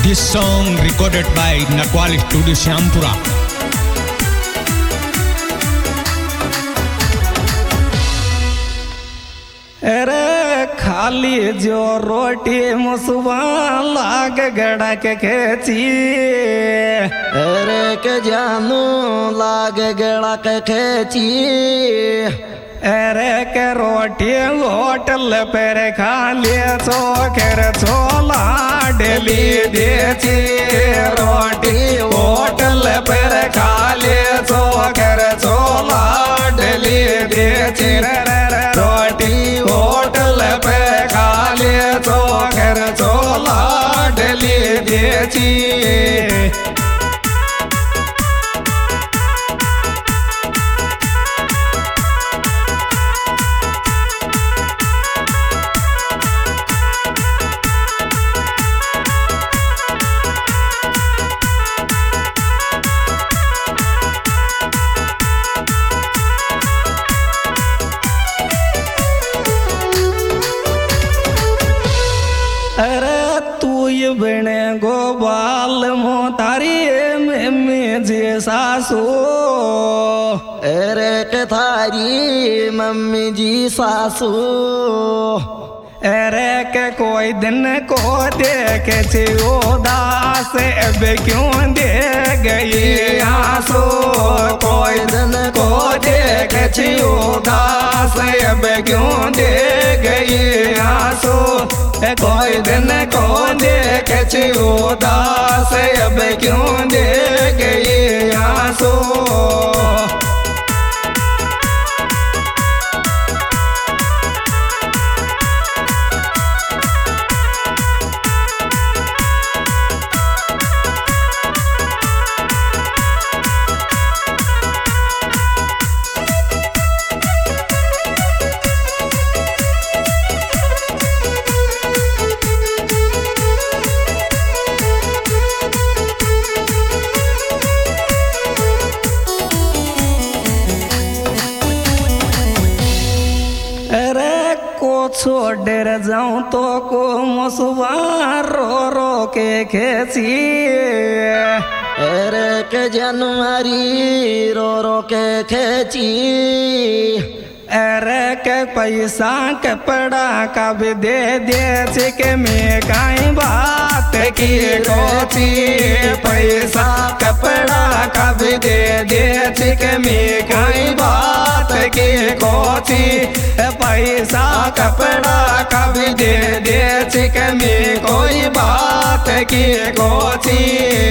This song recorded by Nakwal Studio Syampura. अरे खाली जो रोटी मुसवा लाग गड़ा के खेची, अरे के जानू लाग गड़ा के खेची, अरे के रोटी होटल पर खा ले चोकर छोला डेली देची, रोटी होटल पर खा ले चोकर छोला डेली देची, रोटी होटल पे खा ले चोकर छोला डेली देची। अरे तू ये बने गोपाल मोतारी में जे सासू, अरे के थारी मम्मी जी सासू, अरे के कोई दिन को देखे छे उदास अब क्यों दे गई आंसू, कोई दिन को देखे छे उदास अब क्यों दे गई आंसू, कोई दिन को देखे छे उदास अब क्यों दे गई आंसू। छोड़ जाऊं तो को मसुआ रो रो के खेची, अरे के जनवरी रो रो के खेची, अरे के पैसा कपड़ा का भी दे दे के मैं काई बात की कोची, पैसा कपड़ा का भी दे दे के मैं काई बात की कोची, पैसा कपड़ा का भी दे दे के मैं कोई बात की कोची।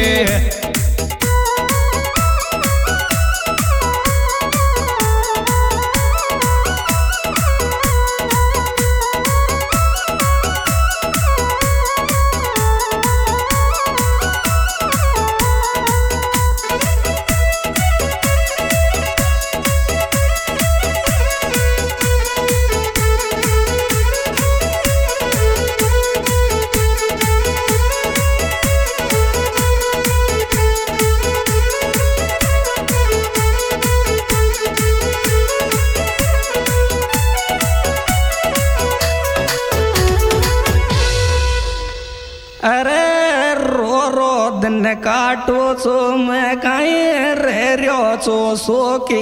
अरे रो रो दिन काटो सो मैं काई रे रियो सो सो की,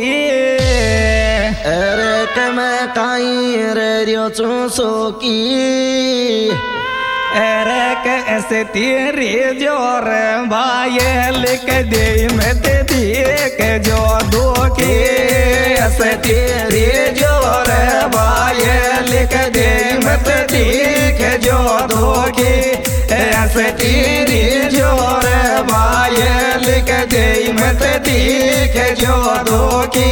अरे के मैं काई रे रियो सो की, अरे के ऐसे तेरी जोर भाई लिख दे मैं ते देख जो दो की, ऐसे तेरी जोर भाई लिख दे मैं ते देख जो दो की, ऐसे तेरी जोर भाई लिख दे मत देख जो दो की।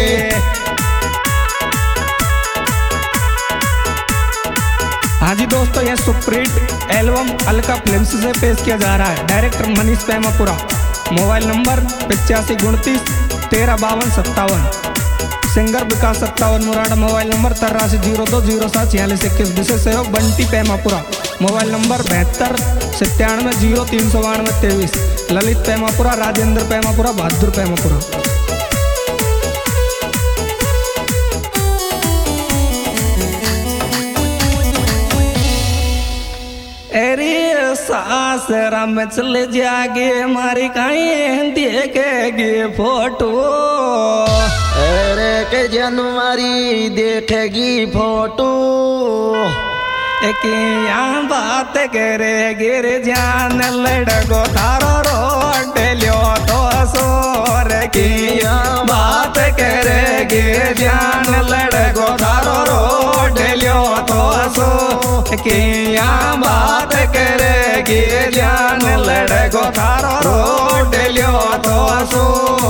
हाँ जी दोस्तों, यह सुप्रीट एल्बम अलका फिल्म्स से पेश किया जा रहा है। Director Manish Pemapura. Mobile number 85 29 13 52 57। Singer Vikas 57 Murada. Mobile number 83 02 07 46 21। विशेष सहयोग बंटी पेमापुरा। Mobile number 72 97 0 392 23। ललित पेमापुरा, राजेंद्र पेमापुरा, बहादुर पेमापुरा। एरी सा आश्रम चल जागे मारी कहीं देखेगी फोटो। अरे के जनवरी देखेगी फोटो। यहाँ बात करे गिर जान लड़को थारो रोड लियो तो सोर की बात करे गिर जान लड़को थारो रोड लियो तो सो कि यहाँ बात करे गिर जान लड़को थारो रोड लियो तो सो।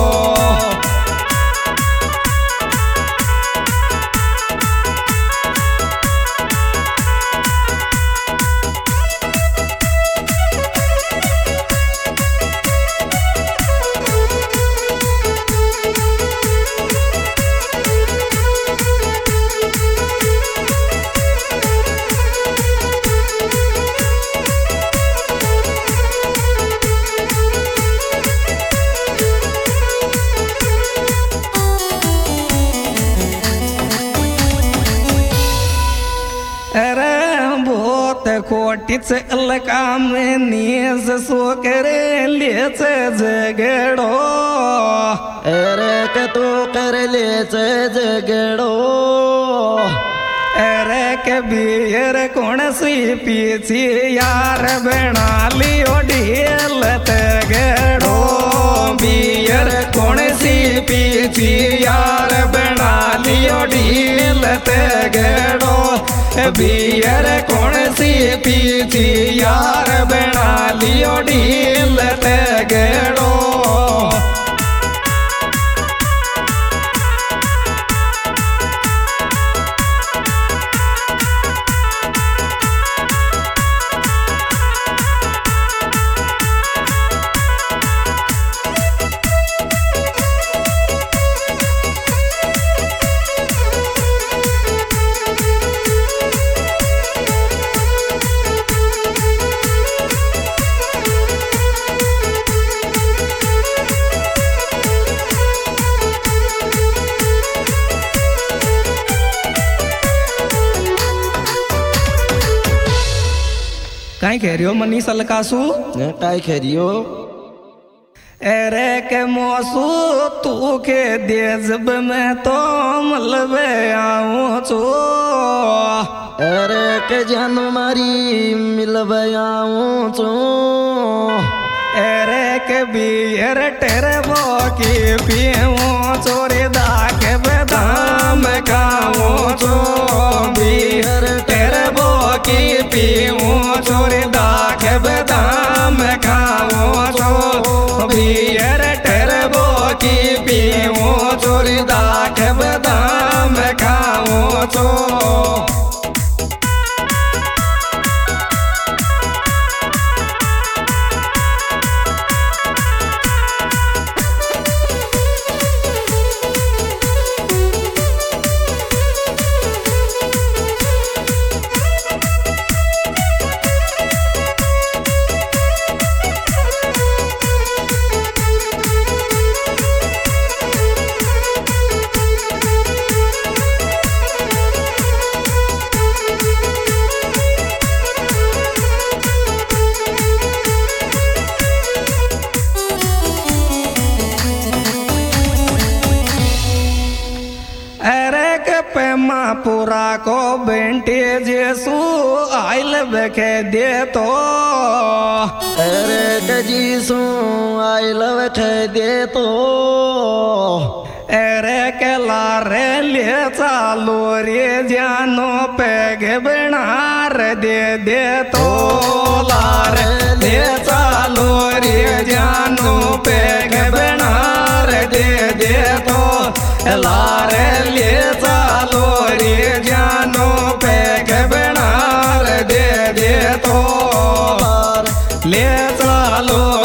कोटीच अलका में नीज सो करे लेच जगड़ो। अरे के तू कर लेच जगड़ो। अरे के बियर कौन सी पीछे यार बना लियो ढील तगड़ो। बियर कौन सी पीछे यार बना लियो ढील तगड़ो। बियर कौन सी पीछे यार बना लियो ढील तगड़ो। काई कह रही हो मनीष अलकासू? काई कह रही हो? अरे के मौसू तू के देजब में तो मलबे आऊं छो। अरे के जनवरी मिलबे आऊं छो। अरे के बियर टेरबो की पीऊं चोरी दाके बदाम खाऊं छो। बियर टेरबो की पीऊं चोरी दाके बदाम खाऊं छो। बियर टेरबो की पीऊं चोरी दाके बदाम खाऊं छो। पूरा को बेंटे जेसू आइल बखे दे तो। अरे कजीसू आइल बखे दे तो। अरे के लारे ले चालो रे जानो पैग बनार दे तो। लारे ले चालो रे जानो पैग बनार दे तो। लारे ले चालो रे जानो पैग बनार दे तो। ले चालो